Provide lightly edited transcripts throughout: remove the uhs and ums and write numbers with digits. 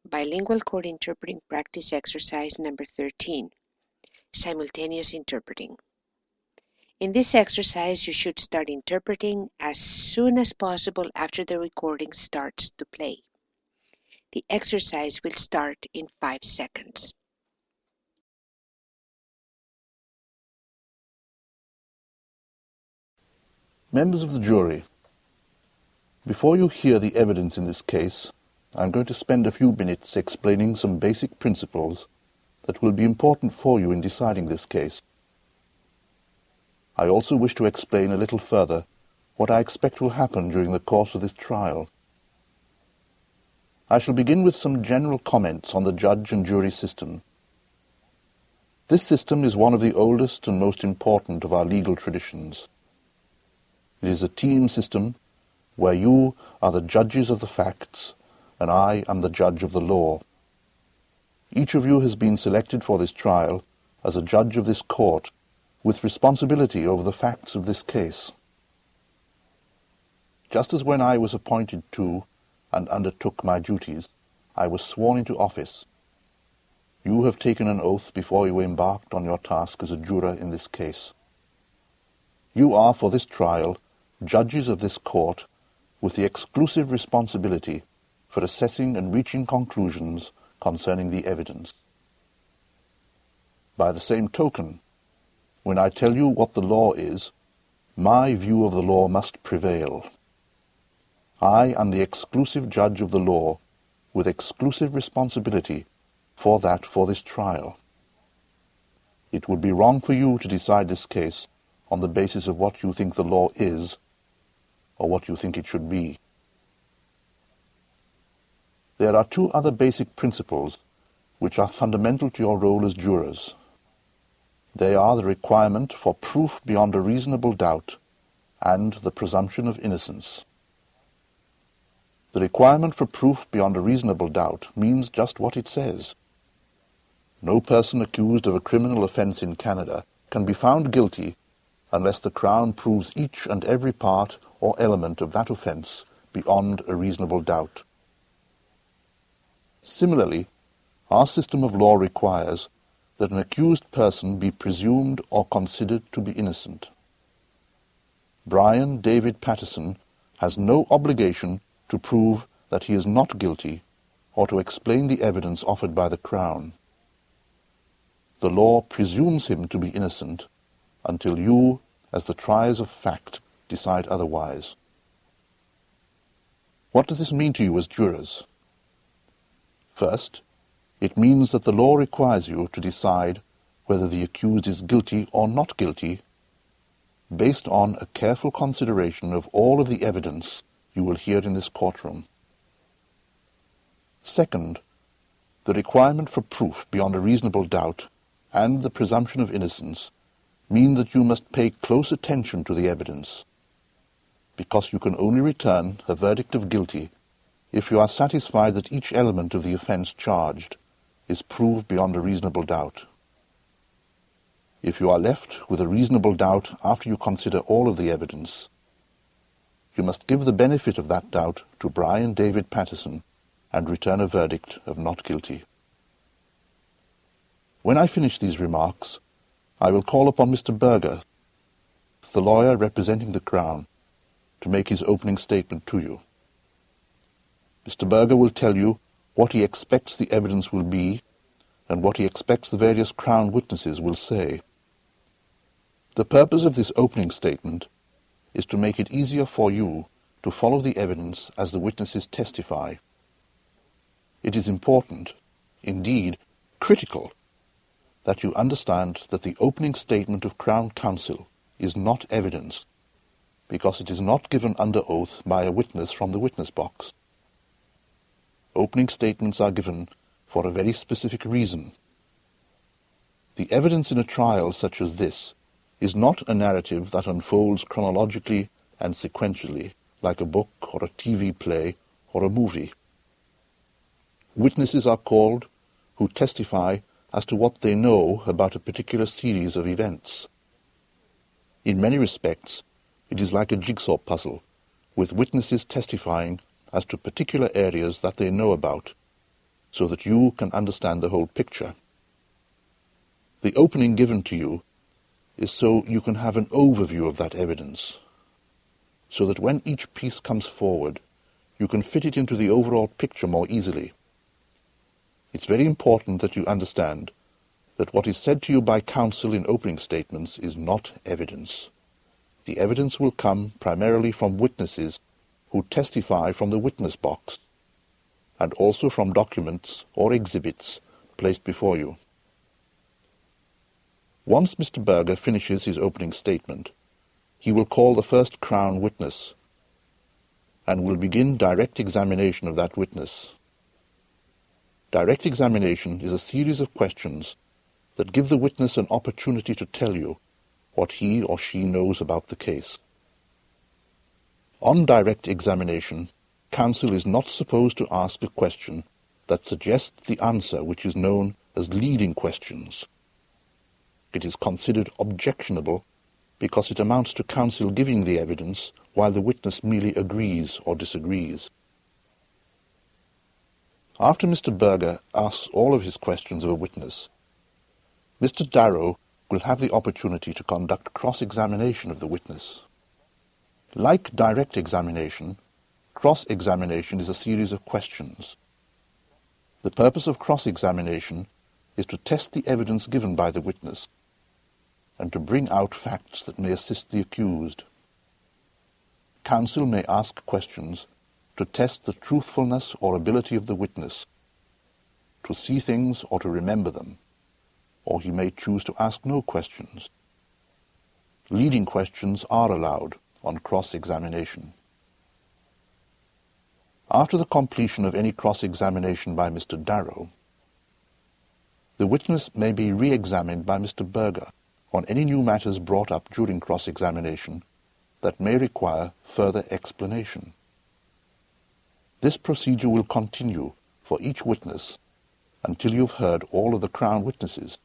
Bilingual Court Interpreting Practice Exercise number 13, Simultaneous Interpreting. In this exercise, you should start interpreting as soon as possible after the recording starts to play. The exercise will start in 5 seconds. Members of the jury, before you hear the evidence in this case, I'm going to spend a few minutes explaining some basic principles that will be important for you in deciding this case. I also wish to explain a little further what I expect will happen during the course of this trial. I shall begin with some general comments on the judge and jury system. This system is one of the oldest and most important of our legal traditions. It is a team system where you are the judges of the facts and I am the judge of the law. Each of you has been selected for this trial as a judge of this court with responsibility over the facts of this case. Just as when I was appointed to and undertook my duties, I was sworn into office, you have taken an oath before you embarked on your task as a juror in this case. You are, for this trial, judges of this court with the exclusive responsibility for assessing and reaching conclusions concerning the evidence. By the same token, when I tell you what the law is, my view of the law must prevail. I am the exclusive judge of the law with exclusive responsibility for this trial. It would be wrong for you to decide this case on the basis of what you think the law is or what you think it should be. There are two other basic principles which are fundamental to your role as jurors. They are the requirement for proof beyond a reasonable doubt and the presumption of innocence. The requirement for proof beyond a reasonable doubt means just what it says. No person accused of a criminal offence in Canada can be found guilty unless the Crown proves each and every part or element of that offence beyond a reasonable doubt. Similarly, our system of law requires that an accused person be presumed or considered to be innocent. Brian David Patterson has no obligation to prove that he is not guilty or to explain the evidence offered by the Crown. The law presumes him to be innocent until you, as the triers of fact, decide otherwise. What does this mean to you as jurors? First, it means that the law requires you to decide whether the accused is guilty or not guilty based on a careful consideration of all of the evidence you will hear in this courtroom. Second, the requirement for proof beyond a reasonable doubt and the presumption of innocence mean that you must pay close attention to the evidence, because you can only return a verdict of guilty if you are satisfied that each element of the offence charged is proved beyond a reasonable doubt. If you are left with a reasonable doubt after you consider all of the evidence, you must give the benefit of that doubt to Brian David Patterson and return a verdict of not guilty. When I finish these remarks, I will call upon Mr. Berger, the lawyer representing the Crown, to make his opening statement to you. Mr. Berger will tell you what he expects the evidence will be and what he expects the various Crown witnesses will say. The purpose of this opening statement is to make it easier for you to follow the evidence as the witnesses testify. It is important, indeed critical, that you understand that the opening statement of Crown Counsel is not evidence, because it is not given under oath by a witness from the witness box. Opening statements are given for a very specific reason. The evidence in a trial such as this is not a narrative that unfolds chronologically and sequentially like a book or a TV play or a movie. Witnesses are called who testify as to what they know about a particular series of events. In many respects, it is like a jigsaw puzzle, with witnesses testifying as to particular areas that they know about, so that you can understand the whole picture. The opening given to you is so you can have an overview of that evidence, so that when each piece comes forward, you can fit it into the overall picture more easily. It's very important that you understand that what is said to you by counsel in opening statements is not evidence. The evidence will come primarily from witnesses who testify from the witness box, and also from documents or exhibits placed before you. Once Mr. Berger finishes his opening statement, he will call the first Crown witness and will begin direct examination of that witness. Direct examination is a series of questions that give the witness an opportunity to tell you what he or she knows about the case. On direct examination, counsel is not supposed to ask a question that suggests the answer which is known as leading questions. It is considered objectionable because it amounts to counsel giving the evidence while the witness merely agrees or disagrees. After Mr. Berger asks all of his questions of a witness, Mr. Darrow will have the opportunity to conduct cross-examination of the witness. Like direct examination, cross-examination is a series of questions. The purpose of cross-examination is to test the evidence given by the witness and to bring out facts that may assist the accused. Counsel may ask questions to test the truthfulness or ability of the witness, to see things or to remember them, or he may choose to ask no questions. Leading questions are allowed on cross-examination. After the completion of any cross-examination by Mr. Darrow, the witness may be re-examined by Mr. Berger on any new matters brought up during cross-examination that may require further explanation. This procedure will continue for each witness until you've heard all of the Crown witnesses.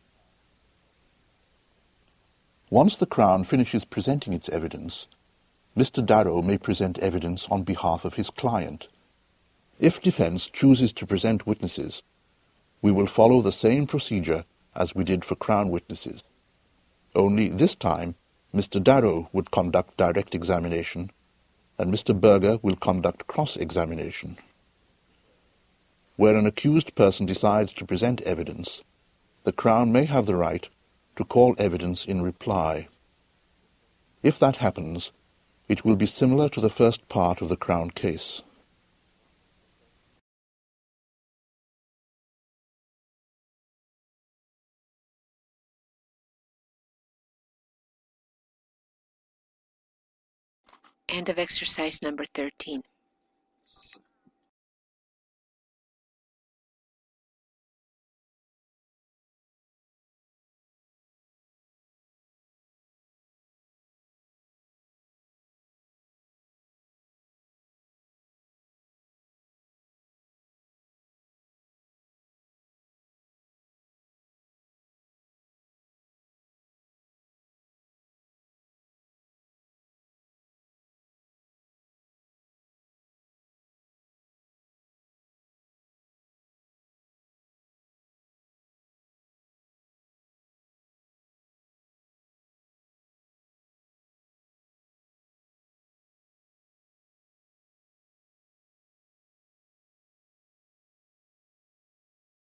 Once the Crown finishes presenting its evidence, Mr. Darrow may present evidence on behalf of his client. If defense chooses to present witnesses, we will follow the same procedure as we did for Crown witnesses. Only this time, Mr. Darrow would conduct direct examination, and Mr. Berger will conduct cross-examination. Where an accused person decides to present evidence, the Crown may have the right to call evidence in reply. If that happens, it will be similar to the first part of the Crown case. End of exercise number 13.